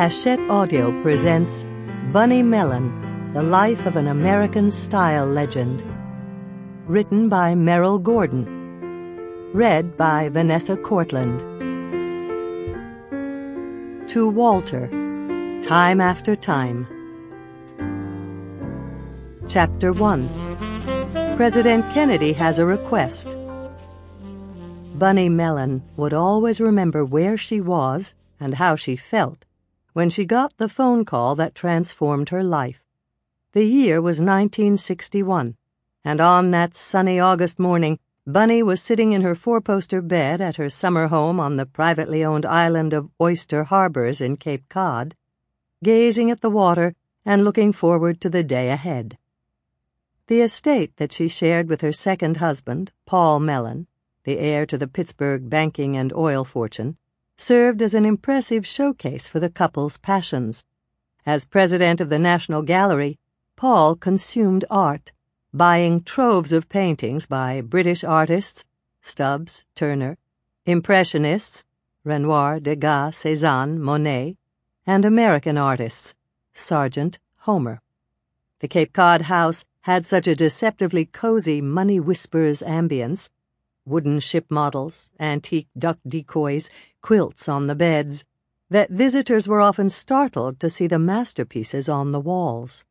Hachette Audio presents Bunny Mellon, The Life of an American Style Legend. Written by Merrill Gordon. Read by Vanessa Cortland. To Walter, Time After Time. Chapter 1. President Kennedy has a request. Bunny Mellon would always remember where she was and how she felt when she got the phone call that transformed her life. The year was 1961, and on that sunny August morning, Bunny was sitting in her four-poster bed at her summer home on the privately owned island of Oyster Harbors in Cape Cod, gazing at the water and looking forward to the day ahead. The estate that she shared with her second husband, Paul Mellon, the heir to the Pittsburgh banking and oil fortune, served as an impressive showcase for the couple's passions. As president of the National Gallery, Paul consumed art, buying troves of paintings by British artists, Stubbs, Turner, Impressionists, Renoir, Degas, Cézanne, Monet, and American artists, Sargent, Homer. The Cape Cod house had such a deceptively cozy Money Whispers ambience: wooden ship models, antique duck decoys, quilts on the beds, that visitors were often startled to see the masterpieces on the walls.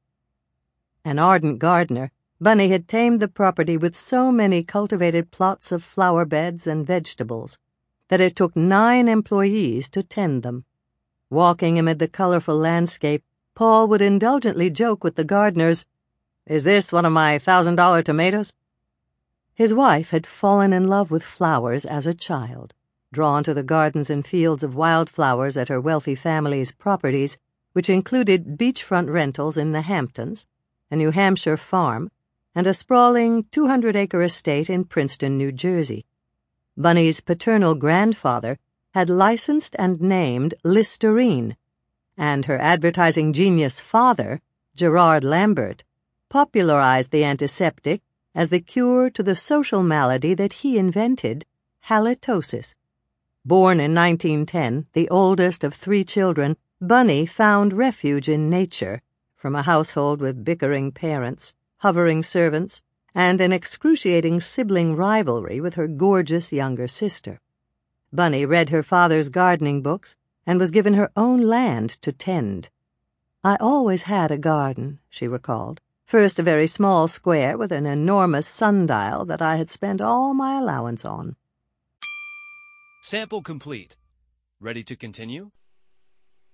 An ardent gardener, Bunny had tamed the property with so many cultivated plots of flower beds and vegetables that it took 9 employees to tend them. Walking amid the colorful landscape, Paul would indulgently joke with the gardeners, "Is this one of my $1,000 tomatoes?" His wife had fallen in love with flowers as a child, drawn to the gardens and fields of wildflowers at her wealthy family's properties, which included beachfront rentals in the Hamptons, a New Hampshire farm, and a sprawling 200-acre estate in Princeton, New Jersey. Bunny's paternal grandfather had licensed and named Listerine, and her advertising genius father, Gerard Lambert, popularized the antiseptic as the cure to the social malady that he invented, halitosis. Born in 1910, the oldest of 3 children, Bunny found refuge in nature from a household with bickering parents, hovering servants, and an excruciating sibling rivalry with her gorgeous younger sister. Bunny read her father's gardening books and was given her own land to tend. "I always had a garden," she recalled. "First a very small square with an enormous sundial that I had spent all my allowance on." Sample complete. Ready to continue?